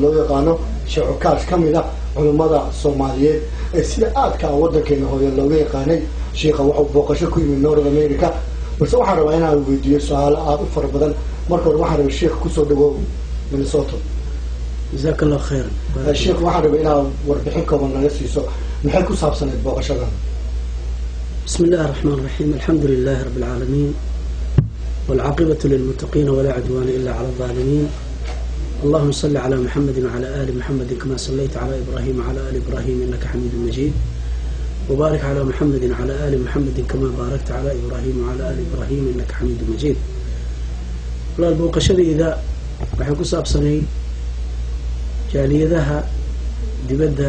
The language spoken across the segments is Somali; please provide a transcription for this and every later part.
loo yaqaano Sheekh Cukaas kamid ah culimada Soomaaliyeed ee sida aadka wadankeena hooyo looga yaqaanay sheekha wuxuu booqasho ku yimid North America bas waxaan rabaa inaan weydiiyo su'aalo aad u fara badan marka hore waxaan rabaa sheekh ku soo dhawow Minnesota جزاك الله خيرا الشيخ واحد بينا وربحكم ونسيسو نحكي صابسنا بوقشنا بسم الله الرحمن الرحيم الحمد لله رب العالمين والعاقبة للمتقين ولا عدوان إلا على الظالمين اللهم صل على محمد وعلى آل محمد كما صليت على إبراهيم وعلى آل إبراهيم إنك حميد مجيد وبارك على محمد وعلى آل محمد كما باركت على إبراهيم وعلى آل إبراهيم إنك حميد مجيد ولا البوقشة إذا بحكي صابسني جاليدها دبدا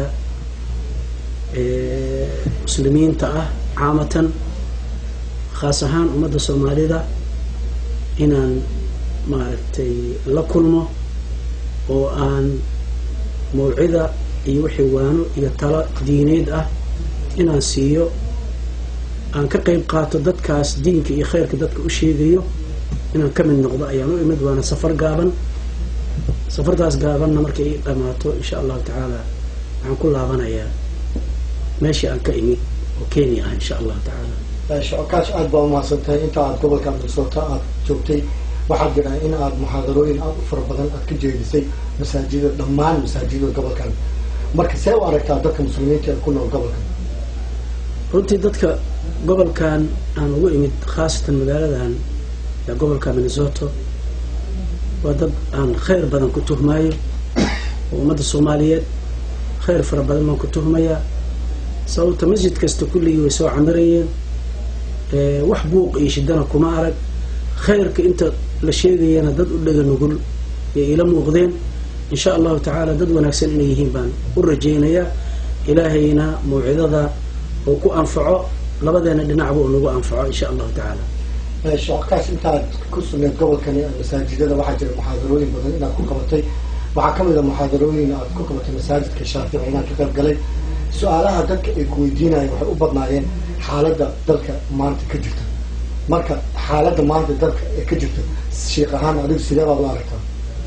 مسلمين تأه عامة خاصة أمد الصومالية إن مارتي لكلمة وأن موعدة يوحيوانو يتلا دينيد إن سيو أن كقيم قاتل دتكاس دينك خير كدتك أشيديو إن كم النقطة أيانو إمد وأنا سفر قابن سفرتاس قابلنا markay dhamaato insha Allah ta'ala waxaan ku laabanayaa meeshii aan ka imi oo Kenya ah insha Allah ta'ala Sheekh Cukaas aad baa ma santahay inta aad gobolka Minnesota aad joogtay waxa jira in aad muhaadarooyin aad u fara badan aad ka jeedisay masaajidada dhammaan masaajidada gobolkan marka see u aragtaa dadka muslimiinta ee ku nool gobolkan runtii dadka gobolkan aan ugu imid khaasatan magaaladan ee gobolka Minnesota ودب عن خير بدن كتوه مايو ومدى الصوماليات خير فرا بدن ما كتوه مايا صوت مسجد كستو كل يسوع عمريا وحبوق يشدنا كمارك خير كأنت لشيء أنا ضد ولا نقول إلى مغذين إن شاء الله تعالى ضد ونكسر إنه يهيبان ورجينا يا إلهينا موعظة وكو أنفعه لبدنا نعبو ونقو أنفعه إن شاء الله تعالى Sheekh Cukaas inta ku sugan gobolkan masaajidada waxa jira muhaadarooyin badan inaad ku qabatay waxa kamid ah muhaadarooyin aad ku qabatay masaajidka Shaafici inaan ka qayb galay su'aalaha dadka ay ku weydiinayeen waxay u badnaayeen xaaladda dalka maanta ka jirta marka xaaladda maanta dalka ee ka jirta sheekh ahaan adigu sidee baad u aragtaa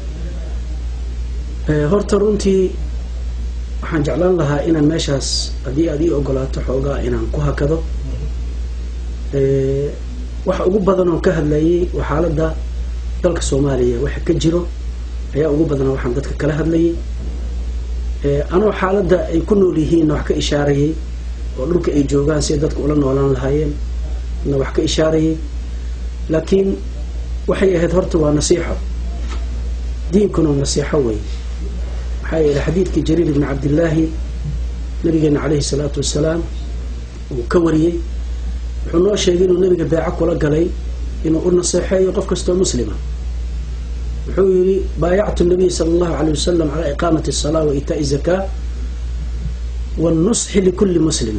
horta runtii waxaan jeclaan lahaa inaan meeshaas hadii aad ii ogolaato xoogaa inaan ku hakado waxa ugu badan oo ka hadlayay xaaladda dalka Soomaaliya waxa ka jiro ayaa ugu badan waxaan dadka kala hadlayay anoo xaaladda ay ku nool yihiin wax ka ishaarayay oo dhulka ay joogaan si dadku ula noolaan lahaayeen wax ka ishaarayay laakiin waxay ahayd horta waa nasiixo diinkuna nasiixo way waxay ila xadiidkii Jariir ibn Abdullah nabigeena alayhi salaatu wassalaam uu ka wariyay wuxuu noo sheegay inuu nabiga baaca kula galay inuu u naseexeeyo qof kasta oo muslima wuxuu yiri baayactu nabiga sallallahu alayhi wasallam ala iqamati as-salat wa ita'i zakat wa an-nush li kulli muslim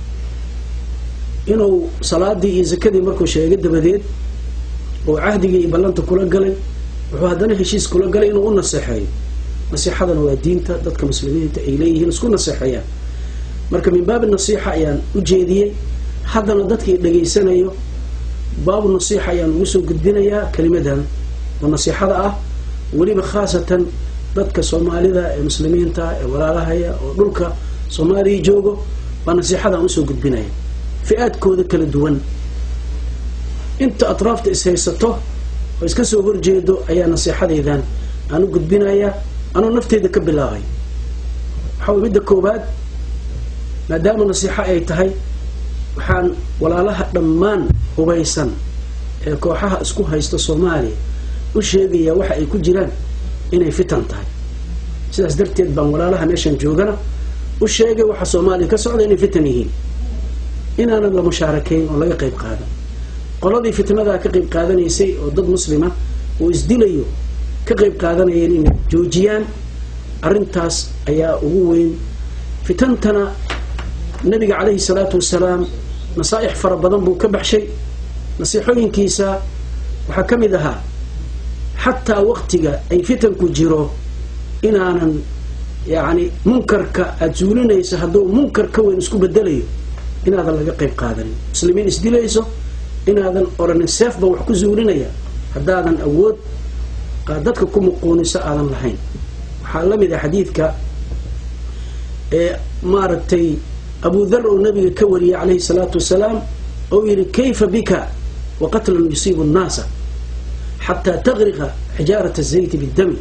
inuu salaadii iyo zakadii markuu sheegay dabadeed oo ahdigii iyo ballanta kula galay wuxuu hadana heshiis kula galay inuu u naseexeeyo nasiixadana waa diinta dadka muslimiinta ay leeyihiin isku naseexayaan marka min baab an-nasiixa ayaan u jeediyay haddana dadkii dhageysanayo baabu nasiixa ayaan ugu soo gudbinayaa kalimadan oo nasiixada ah waliba khaasatan dadka Soomaalida ee muslimiinta ee walaalahaya oo dhulka Soomaaliya joogo baa nasiixada u soo gudbinaya fi'aadkooda kala duwan inta atraafta ishaysato oo iska soo horjeedo ayaa nasiixadaydan aan u gudbinayaa anoo nafteeda ka bilaabay waxa midda koobaad maadaama nasiixa ay tahay waxaan walaalaha dhammaan hubaysan ee kooxaha isku haysta Soomaaliya u sheegaya waxa ay ku jiraan inay fitan tahay sidaas darteed baan walaalaha meeshan joogana u sheegay waxa Soomaaliya ka socda inay fitan yihiin inaana la mushaarakeyn oo laga qayb qaadan qoladii fitnada ka qayb qaadanaysay oo dad muslima oo isdilayo ka qayb qaadanayeen inay joojiyaan arintaas ayaa ugu weyn fitantana nabiga alayhi salaatu wassalaam نصائح فربضان بو كبحشي نصيحوين كيسا وحكمدها حتى وقتك أي فتن كجيرو إن أنا يعني منكر كأجولين يسهدو منكر كوين اسكو بدليو إن هذا اللي قيب قادر مسلمين اسديلو يسو إن هذا أوران السيف بوحكو زولين يا هذا أود قادتك كم قونسا آدم لحين حلمي حديثك مارتي أبو ذر النبي كوري عليه الصلاة والسلام أو يري كيف بك وقتل يصيب الناس حتى تغرق حجارة الزيت بالدم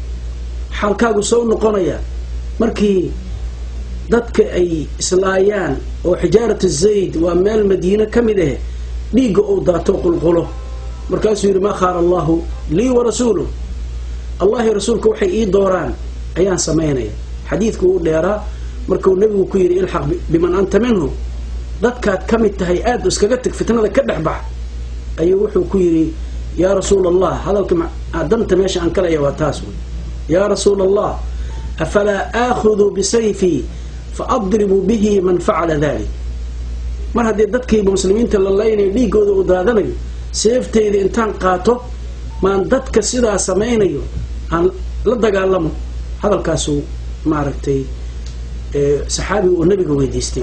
حالكاغو سو نقونيا markii dadka ay islaayaan oo xijaarada zayd waa meel madiina kamid ah dhiiga oo daato qulqulo markaas yiri ma khara allah li wa rasuluhu allah rasuulku waxay ii dooraan ayaan sameeynaya xadiidku uu dheeraa markuu nabigu ku yiri ilhaq biman anta minhu dadkaad kamid tahay aad iskaga tag fitnada ka dhaxbax ayuu wuxuu ku yiri ya rasuulallah hadalka adanta meesha aan kala yawa taas ya rasuulallah أفلا آخذ بسيفي فأضرب به من فعل ذلك مر هدي ددكي بمسلمين تلالين ديغودا ودادنيو سيفتيد انتان قاطو ما ددك سيدا سمينيو ان لا دغالمو hadalkaasu maaragtay saxaabi oo nabiga weydiistay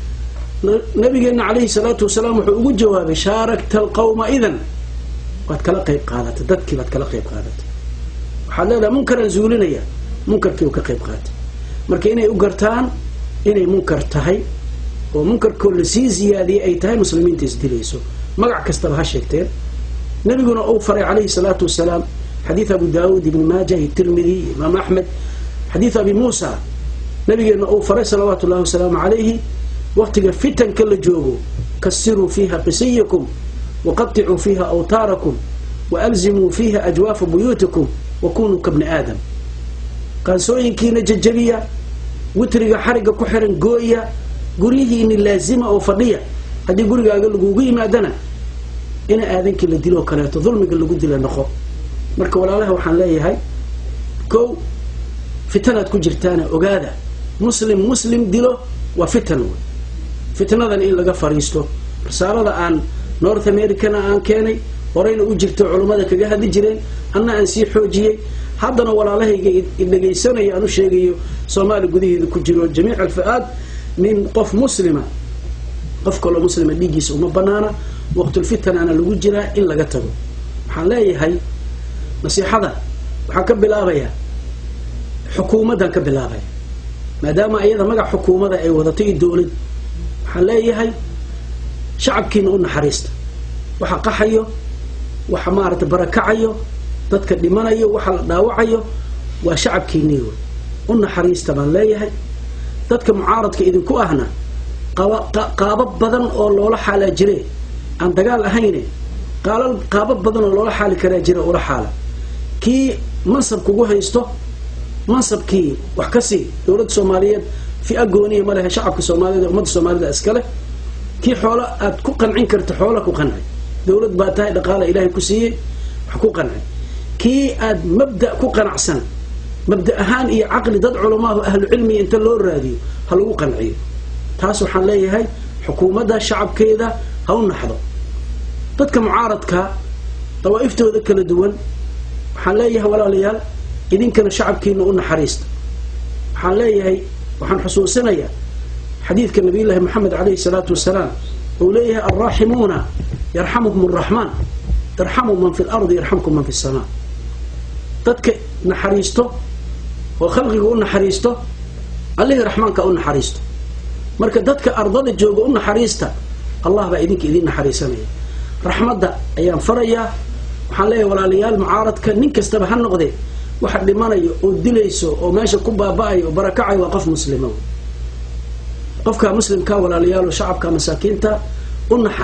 nabigeena kaleey salaatu wasalaam wuxuu ugu jawaabay shaarakta alqawma idan wad kala qayb qaadatay dadkii wad kala qayb qaadatay waxa leedahay munkaran zuulinaya munkarkii uu ka qayb qaatay marka inay u gartaan inay munkar tahay oo munkarkoo la sii ziyaadiyay ay tahay muslimiinta isdilayso magac kastaba ha sheegteen nabiguna uu faray calayhi salaatu wasalaam xadiid abu daawud ibn maajah tirmidhi imaam ahmed xadiid abi muusa nabiguna uu faray salawaatullaahi wasalaamu calayhi waqtiga fitanka la joogo kasiruu fiiha qisiyakum waqatticuu fiiha awtaarakum waalzimuu fiiha ajwaafa buyuutikum wakunuu kabni aadam qansooyinkiina jajabiya witriga xariga ku xiran gooya gurihiina laazima oo fadhiya hadii gurigaaga lagu yimaadana ina aadankii la dilo kaleeto dulmiga lagu dilo noqo marka walaalaha waxaan leeyahay kow fitanaad ku jirtaana ogaada muslim dilo waa fitan fitnadan in laga fariisto risaalada aan North America aan keenay horeyna u jirto culimada kaga hadli jireen anna aan sii xoojiyay haddana walaalahayga idageysanaya aanu sheegayo Soomaali gudaheeda ku jiro jamiic alfaad min qof muslima qof kale muslima dhigiisa uma banaana waqti fitna ana lagu jira in laga tago waxaan leeyahay nasiixada waxa ka bilaabaya xukuumadan ka bilaabaya maadaama ayada magac xukuumada ay wadatay dawlad waxaan leeyahay shacabkiina u naxariista waxa qaxayo waxa maarta barakacayo dadka dhimanayo waxa la dhaawacayo waa shacabkiina u naxariista baan leeyahay dadka mucaaradka idinku ahna qaabab badan oo loola xaala jiray aan dagaal ahayn qaabab badan oo loola xaali kara jiray oo la xaala ki mansab kugu haysto mansabkii wax ka sii dawladda Soomaaliyeed fi agooniye ma laha shacabka Soomaaliyeed ummadda Soomaaliyeed iskale ki xoolo aad ku qancin karto xoolo ku qancin dawlad baa tahay dhaqaale Ilaahay ku siiyay wax ku qancin ki aad mabda ku qanacsan mabda ahaan iyo aqli dad culimada ahlu cilmi inta loo raadiyo ha lagu qanciyo taas waxaan leeyahay xukuumadda shacabkeeda ha u naxdo dadka mucaaradka dawaa'iftooda kala duwan waxaan leeyahay walaalayaal idinkana shacabkiina u naxariista waxaan leeyahay waxaan xusuusinayaa xadiidka nabiyullaahi maxamed calayhi salaatu wasalaam uu leeyahay arraaximuuna yarxamuhum arraxmaan irxamu man fi lardi yarxamkum man fi samaa dadka naxariisto oo khalqiga u naxariisto allihii raxmaanka u naxariisto marka dadka ardada jooga u naxariista allah baa idin naxariisanaya raxmadda ayaan farayaa waxaan leeyahay walaalayaal mucaaradka nin kastaba ha noqdee waxa dhimanayo oo dilayso oo meesha ku baaba'ayo oo barakacay waa qof muslimo qofka muslimka walaalayaal oo shacabka masaakiinta u naxa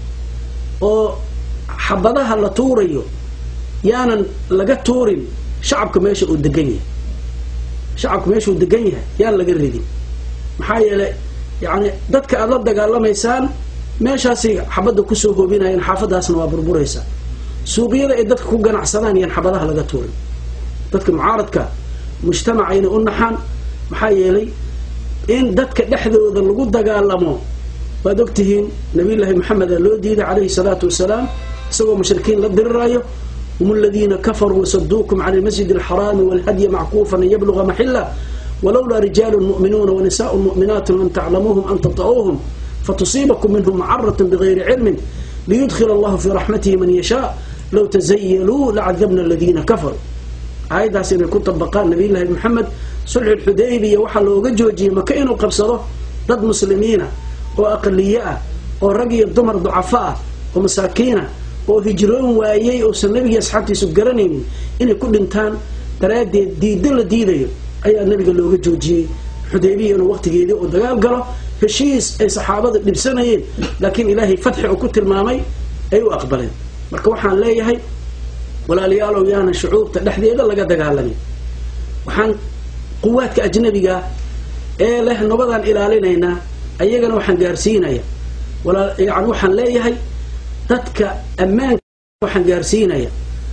oo xabadaha la tuurayo yaanan laga tuurin shacabka meesha uu degan yahay shacabka meesha uu degan yahay yaan laga ridin maxaa yeelay yani dadka aad la dagaalameysaan meeshaasi xabada ku soo hoobinayaan xaafadaasna waa burburaysa suuqyada ay dadka ku ganacsadaan yaan xabadaha laga tuurin dadka mucaaradka mujtamacayna u naxaan maxaa yeelay in dadka dhexdooda lagu dagaalamo waad ogtihiin nabiyullaahi maxamed loo diiday calayhi salaatu wasalaam isagoo mushrikiin la dirirayo هم الذين كفروا وصدوكم عن المسجد الحرام والهدي معكوفا أن يبلغ محله ولولا رجال مؤمنون ونساء مؤمنات لم تعلموهم أن تطؤوهم فتصيبكم منهم معرة بغير علم ليدخل الله في رحمته من يشاء لو تزيلوا لعذبنا الذين كفروا aayadaas inay ku tabaqaan nabiyullaahi maxamed sulxu lxudaybiya waxaa looga joojiyey maka inuu qabsado dad muslimiina oo aqaliye ah oo rag iyo dumar ducafo ah oo masaakiina oo hijroon waayey uusan nabiga asxaabtiisu garanaynin inay ku dhintaan daraaddeed diiddo la diidayo ayaa nabiga looga joojiyey xudaybiya inuu waqtigeedii uu dagaal galo heshiis ay saxaabada dhibsanayeen laakiin ilaahay fatxi uu ku tilmaamay ay u aqbaleen marka waxaan leeyahay walaalayaalow yaana shucuubta dhexdeeda laga dagaalamin waxaan quwaadka ajnabiga ee leh nabadaan ilaalinaynaa ayagana waxaan gaarsiinaya yani waxaan leeyahay dadka ammaanka waxaan gaarsiinaya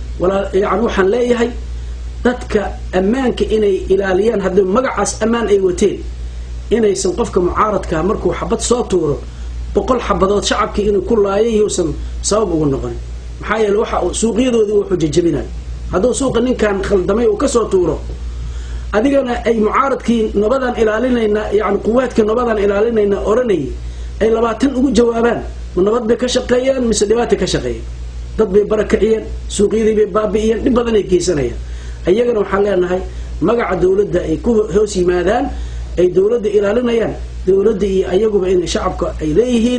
yani waxaan leeyahay dadka ammaanka inay ilaaliyaan haddii magacaas ammaan ay wateen inaysan qofka mucaaradkaa markuu xabad soo tuuro 100 xabadood shacabkii inuu ku laayay uusan sabab ugu noqonin maxaa yeelay waxa suuqyadoodii wuxuu jajabinayo hadduu suuqa ninkan khaldamay uu kasoo tuuro adigana ay mucaaradkii nabadan ilaalinayna yani quwaadka nabadan ilaalinayna oranayay ay 20 ugu jawaabaan ma nabad bay ka shaqeeyaan mise dhibaato ka shaqeeyaan dad bay barakiciyeen suuqyadii bay baabi'iyeen dhib badan ay geysanayaan ayagana waxaan leenahay magaca dawladda ay ku hoos yimaadaan ay dawladda ilaalinayaan dawladda iyo ayaguba inay shacabka ay leeyihiin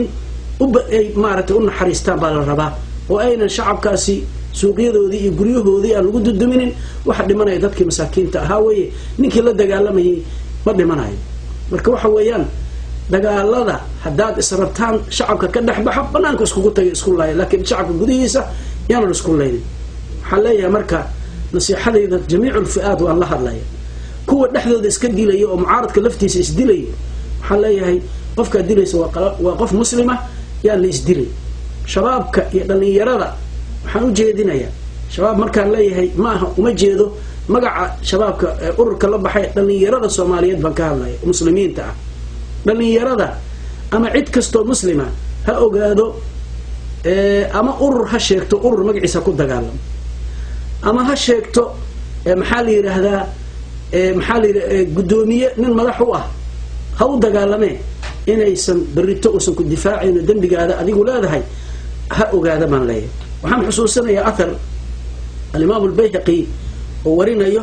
ay maaragtay u naxariistaan baa la rabaa oo aynan shacabkaasi suuqyadoodii iyo guryahoodii aan ugu duduminin waxa dhimanaya dadkii masaakiinta ahaa weeye ninkii la dagaalamayay ma dhimanayo marka waxa weeyaan dagaalada haddaad israbtaan shacabka ka dhex baxa banaanka iskugu tagay isku laaya laakiin shacabka gudihiisa yaanan isku laynin waxaan leeyahay marka nasiixadayda jamiicu lfi'aad waan la hadlaya kuwa dhexdooda iska dilaya oo mucaaradka laftiisa isdilaya waxaan leeyahay qofkaa dilaysa waa qof muslima yaan la isdilay shabaabka iyo dhallinyarada waxaan u jeedinayaa shabaab markaan leeyahay maaha uma jeedo magaca shabaabka ururka la baxay dhallinyarada soomaaliyeed baan ka hadlaya muslimiinta ah dhallinyarada ama cid kastoo muslima ha ogaado ama urur ha sheegto urur magaciisa ku dagaalamo ama ha sheegto maxaa la yidhaahdaa maxaa la yidhahdaa guddoomiye nin madax u ah ha u dagaalamee inaysan berrito uusan ku difaacayno dembigaada adigu leedahay ha ogaada baan leeyahay waxaan xusuusanayaa athar alimaam albayhaqi oo warinayo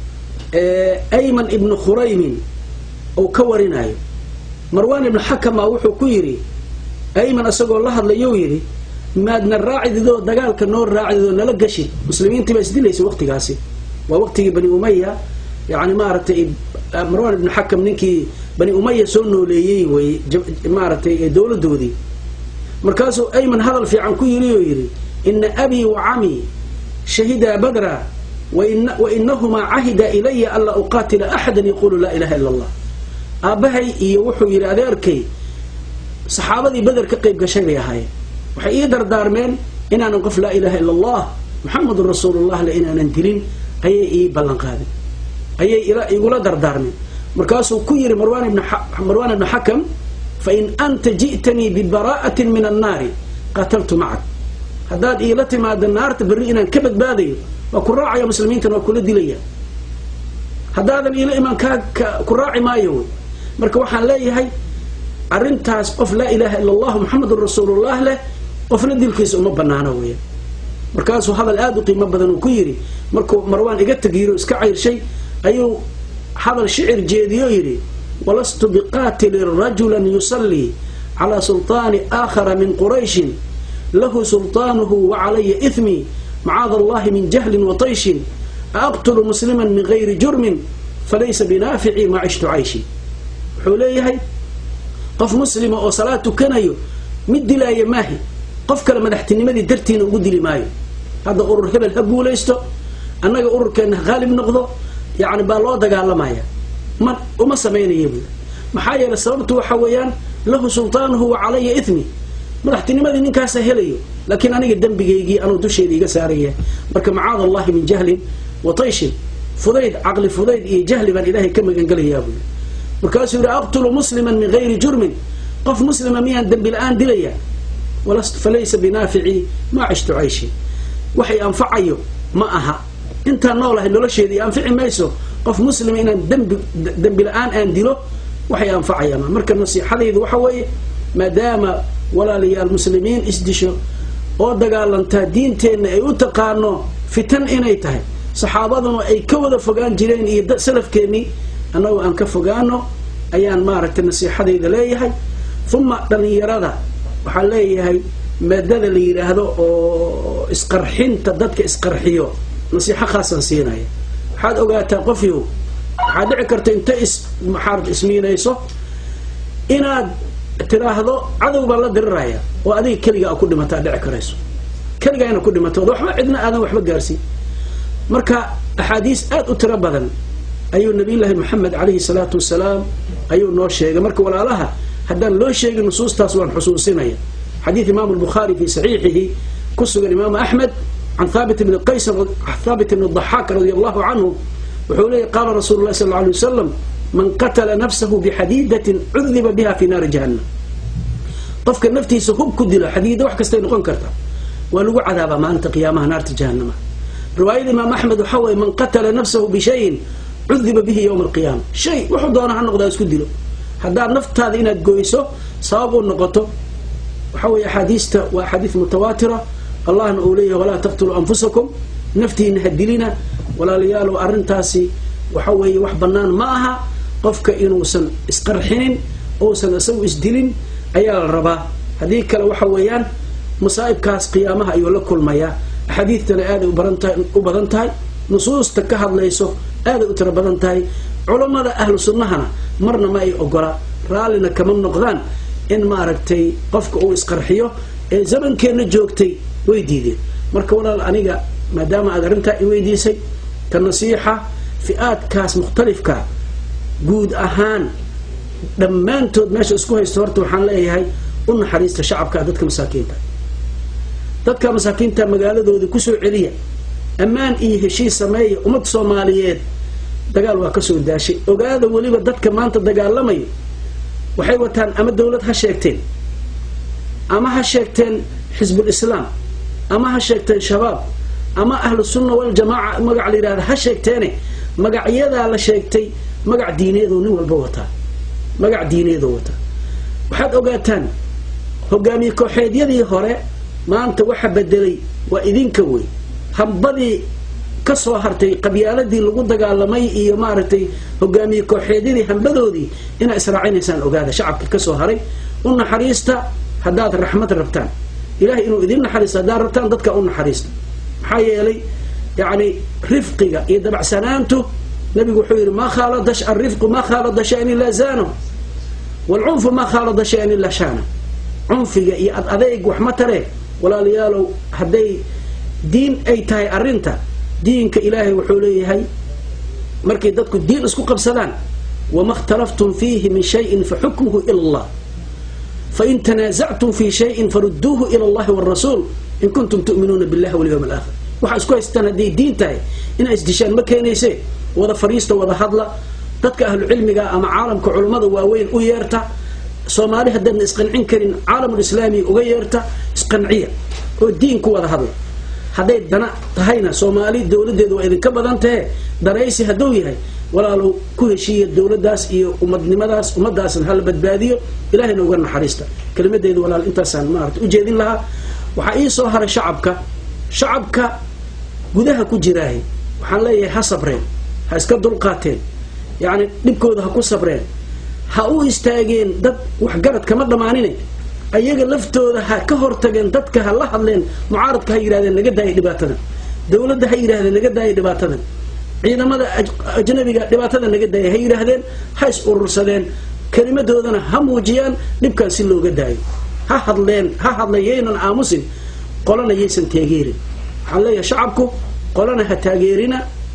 ayman ibnu khuraymin oo ka warinayo marwan ibn xakama wuxuu ku yidhi ayman isagoo la hadlayou yidhi maadna raacididoo dagaalka noo raacididoo nala gashid muslimiintii baa isdilaysa waqtigaasi waa waqtigii bani umaya yani maaragtay marwan ibn xakam ninkii bani umaya soo nooleeyey wey maaragtay dowladoodii markaasuu ayman hadal fiican ku yidhi oo yidhi ina abii wa camii shahidaa badra wainahumaa cahida ilaya anlaa uqaatila axada yaqulu laa ilaha ila allah aabbahay iyo wuxuu yidhi adeerkay saxaabadii beder ka qayb gashay bay ahaayeen waxay ii dardaarmeen inaanan qof laa ilaha ila allah muxamadun rasuulullah le inaanan dilin ayay ii ballan qaadeen ayay igula dardaarmeen markaasuu ku yidhi marwan ibn xakam fain anta ji'tanii bibaraa'atin min annaari qataltu macak haddaad iila timaada naarta berri inaan ka badbaadayo waa ku raacaya muslimiintan waa kula dilaya haddaadan iila imaan ku raaci maayo wey marka waxaan leeyahay arrintaas qof laa ilaaha ila allah muxamadun rasuulullah leh qofna dilkiisa uma banaano weya markaasuu hadal aada u qiimo badan uu ku yidhi markuu marwaan iga tagiiro iska cayrshay ayuu hadal shicir jeediyo yidhi walastu biqaatilin rajulan yusallii calaa sulطaani aakhara min qurayshin lahu sulطaanuhu wacalaya ihmii macaada allahi min jahlin watayshin aaqtulu musliman min gayri jurmin falaysa binaafici maa cishtu cayshi wuxuu leeyahay qof muslima oo salaad tukanayo mid dilaaya maahi qof kale madaxtinimadii dartiina ugu dili maayo hadda urur hebel ha guulaysto annaga ururkeenna ha qaalib noqdo yani baa loo dagaalamaya uma samaynaya buui maxaa yeelay sababtu waxa weeyaan lahu sulطaanuhu wacalaya ihmi madaxtinimadii ninkaasa helayo laakiin aniga dembigaygii anuu dusheeda iga saaraya marka macaada allahi min jahlin watayshin fudayd caqli fudayd iyo jahli baan ilaahay ka magangelayaa buui markaasuu yidhi aqtulu musliman min gayri jurmin qof muslima miyaan dembi la-aan dilaya falaysa binaafici maa cishtu cayshi waxay anfacayo ma aha intaan noolahay nolosheedii anfici mayso qof muslima inaan dembi la-aan aan dilo waxay anfacayaan marka nasiixadaydu waxa weeye maadaama walaalayaal muslimiin isdisho oo dagaalantaa diinteenna ay u taqaano fitan inay tahay saxaabaduna ay ka wada fogaan jireen iyo salafkeennii annagu aan ka fogaano ayaan maaragtay nasiixadayda leeyahay. uma dhalinyarada waxaan leeyahay maadada la yidhaahdo oo isqarxinta dadka isqarxiyo nasiixo khaasaan siinaya. waxaad ogaataa qofyow waxaad dhici karta inta maxaad ismiinayso inaad tiraahdo cadow baa la diriraya oo adiga keligaa ku dhimataa dhici karayso, keligaa ina ku dhimato waxba cidna aadan waxba gaarsiin. marka axaadiis aad u tiro badan ayuu nabiyullaahi maxamed calayhi salaatu wasalaam ayuu noo sheegay. marka walaalaha haddaan loo sheegin nusuustaas waan xusuusinaya. xadiid imaamu albukhaari fii saxiixihi ku sugan imaamu axmed can thaabit ibni qays thaabit ibni daxaak radia allahu canhu wuxuu leeyay qaala rasuulu llahi sal alla alay wasalam man qatala nafsahu bixadiidatin cudiba biha fi naari jahannam. qofka naftiisa hub ku dilo, xadiida wax kastay noqon karta, waa lagu cadaabaa maalinta qiyaamaha naarta jahannama. riwaayada imaam axmed waxaa weeye man qatala nafsahu bishayin cudiba bihi yowma alqiyaama. shay wuxuu doona ha noqdaa isku dilo, haddaad naftaada inaad goyso sabab u noqoto. waxaa weeye axaadiista waa axaadiis mutawaatira. allahna uu leeyahay walaa taqtuluu anfusakum, naftiina ha dilina. walaalayaalow arrintaasi waxa weeye wax bannaan ma aha. qofka inuusan isqarxinin uusan isagu isdilin ayaa la rabaa. haddii kale waxa weeyaan masaa'ibkaas qiyaamaha ayuu la kulmayaa. axaadiidtana aaday u badan tahay, nusuusta ka hadlayso aaday u tiro badan tahay. culammada ahlu sunnahana marna ma ay ogola, raallina kama noqdaan in maaragtay qofka uu isqarxiyo. ee zamankeenna joogtay way diideen. marka walaal aniga maadaama aad arrintaa i weydiisay ka nasiixa fi'aadkaas mukhtalifka guud ahaan dhammaantood meesha isku haysto horta waxaan leeyahay u naxariista shacabka dadka masaakiinta. dadka masaakiinta magaaladooda kusoo celiya, ammaan iyo heshiis sameeya. ummad soomaaliyeed dagaal waa kasoo daashay. ogaada weliba dadka maanta dagaalamayo waxay wataan ama dawlad ha sheegteen, ama ha sheegteen xisbul islaam, ama ha sheegteen shabaab, ama ahlu sunna waljamaaca magac la yidhahda ha sheegteene magacyadaa la sheegtay magac diineedoo nin walba wataa, magac diineedoo wataa. waxaad ogaataan hogaamiye kooxeedyadii hore maanta waxa bedelay waa idinka wey. hambadii ka soo hartay qabyaaladii lagu dagaalamay iyo maaragtay hogaamiye kooxeedyadii hambadoodii inaa israacinaysaan ogaada. shacabka ka soo haray u naxariista haddaad raxmad rabtaan, ilahay inuu idin naxariisto haddaad rabtaan dadka u naxariista. maxaa yeelay yani rifqiga iyo dabacsanaantu nabigu wuxuu yidhi maa khaalada arifqu maa khaalada shay-an ilaa zaano waalcunfu maa khaalada shay-an ilaa shaana. cunfiga iyo ad adeyg wax ma taree walaalayaalow. hadday diin ay tahay arrinta, diinka ilaahay wuxuu leeyahay markay dadku diin isku qabsadaan wama اkhtalaftum fiihi min shayin faxukmuhu ila allah fain tanaasactum fii shayin farudduuhu ila allahi wاrasuul in kuntum tu'minuuna billahi walyawm alaakhir. waxaa isku haystaan hadday diin tahay inaa isdishaan ma keenayse. wada fariista, wada hadla. dadka ahlu cilmiga ama caalamka culummada waaweyn u yeerta. soomaali haddaadna isqancin karin caalamulislaami uga yeerta, isqanciya oo diin ku wada hadla. hadday dana tahayna soomaali dawladeedu waa idinka badan tahe daraysi hadduu yahay walaalow ku heshiiya dawladdaas iyo ummadnimadaas, ummaddaasna hala badbaadiyo, ilahayna uga naxariista. kelimadeedu walaal intaasaan maarata ujeedin lahaa. waxaa ii soo haray shacabka gudaha ku jiraahay waxaan leeyahay ha sabreen, ha iska dulqaateen, yacni dhibkooda ha ku sabreen, ha u istaageen. dad waxgarad kama dhammaanine ayaga laftooda ha ka hortageen, dadka ha la hadleen, mucaaradka ha yidhahdeen naga daaya dhibaatadan, dawladda ha yidhahdeen naga daaya dhibaatadan, ciidamada ajnabiga dhibaatada naga daaya ha yidhaahdeen, ha is urursadeen, kelimadoodana ha muujiyaan, dhibkaan si looga daayo. ha hadleen yaynan aamusin, qolana yaysan taageerin. waxaan leeyahay shacabku qolana ha taageerina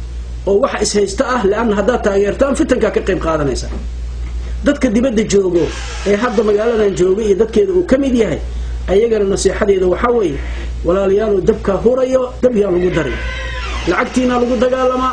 oo waxa is haysta ah, leanna haddaad taageertaan fitankaa ka qayb qaadanaysa. dadka dibadda joogo ee hadda magaaladan jooga iyo dadkeeda uu ka mid yahay ayagana nasiixadeeda waxaa weeye walaalayaalow dabkaa hurayo dab yaa lagu daray, lacagtiina lagu dagaalamaa,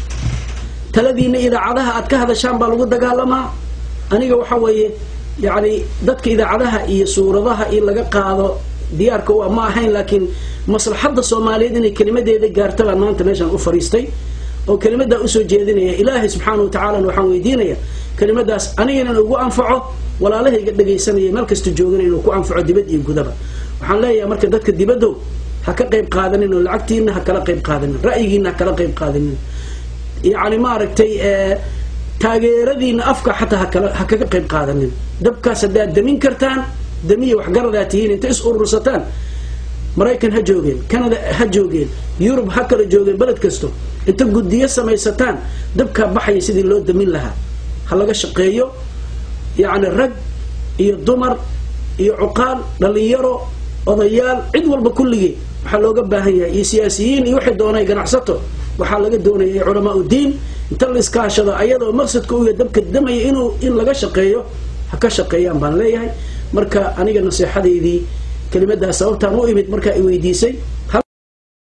taladiina idaacadaha aad ka hadashaan baa lagu dagaalamaa. aniga waxaa weeye yani dadka idaacadaha iyo suuradaha in laga qaado diyaarka u ma ahayn, laakiin maslaxadda soomaaliyeed inay kelimadeeda gaarta baan maanta meeshaan u fariistay oo kelimadaa usoo jeedinaya. ilaahay subxaana watacaalana waxaan weydiinaya kelimadaas anigana ugu anfaco, walaalahayga dhagaysanaya meel kasta joogana inuu ku anfaco dibad iyo gudaba. waxaan leeyahay marka dadka dibaddow هكا قيب قادنين والعكتين هكلا قيب قادنين رأيين هكلا قيب قادنين يعني ما ركتي تاجردين أفكا حتى هكا قيب قادنين دبكا سداد دمين كرتان دمية وحجر ذاتيين انت اسقر رصتان مرايكن هجوجين كندا هجوجين يوروب هكر جوجين بلد كستو انت قدية سميستان دبكا بحي سيدي اللو دمين لها هلا شقيو يعني الرج يضمر يعقال لليرو odayaal cid walba kulligii waxa looga baahan yahay siyaasiyiin iyo wixii doonay ganacsato waxa laga doonayay culamaa u diin inta la iska hashado ayadoo maqsadku uu dabka damay in laga shaqeeyo ha ka shaqeeyaan baan leeyahay marka aniga nasiixadeedii kelimadaas sababtaan u imid marka ay weydiisay